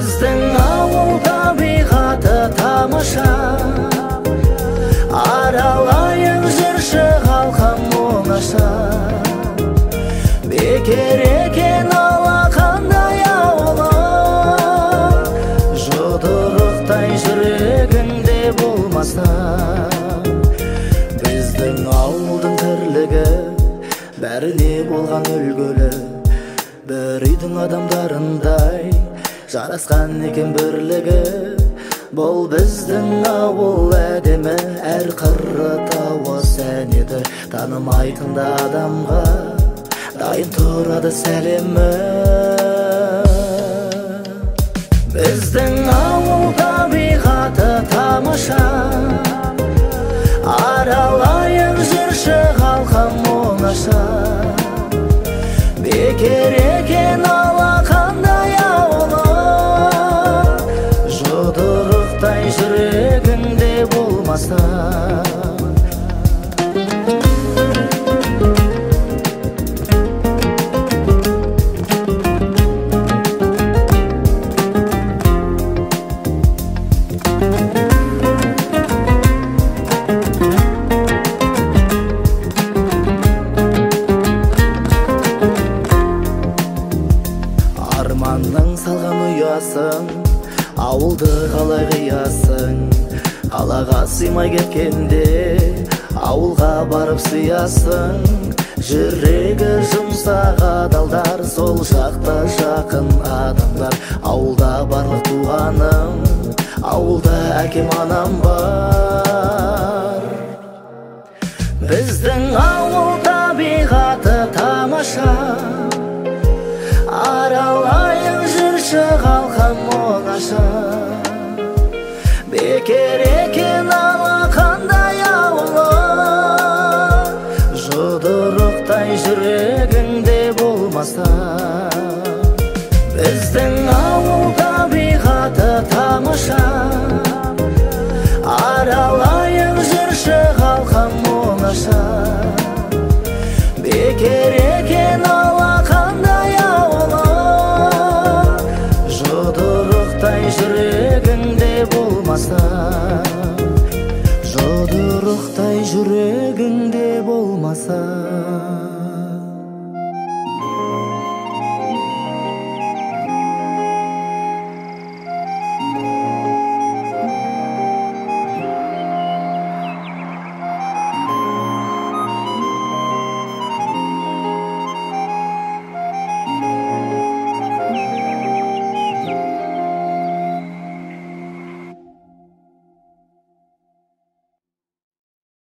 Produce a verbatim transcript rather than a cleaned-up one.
Біздің ауыл табиғаты тамаша, аралайық жүрші халқым оңаша. Бекер екен алақандай ауылым, жұдырықтай жүрегіңде болмаса. Біздің ауылдың тірлігі бәріне болған үлгілі, бір үйдің адамдарындай жарасқан екен бірлігі. Бұл біздің ауыл әдемі, әр қыры тауы сән еді, танымайтын да адамға дайын тұрады сәлемі. Біздің ауыл табиғаты тамаша, аралайық жүрші халқым оңаша. Бекер екен алақандай ауылым, жұдырықтай жүрегіңде болмаса. Арманның салған ұясың, ауылды қалай қиясың. Қалаға сыймай кеткенде ауылға барып сыясың. Жүрегі жұмсақ адалдар, сол жақта жақын адамдар. Ауылда барлық туғаным, ауылда әкем анам бар. Біздің ауыл табиғаты тамаша, аралайық жүрші халқым оңаша. Бекер екен алақандай ауылым, жұдырықтай жүрегіңде болмаса. Біздің ауыл табиғаты тамаша, аралайық жүрші халқым оңаша. Бекер екен алақандай ауылым, жұдырықтай жүрегіңде болмаса. Жұдырықтай жүрегіңде болмаса.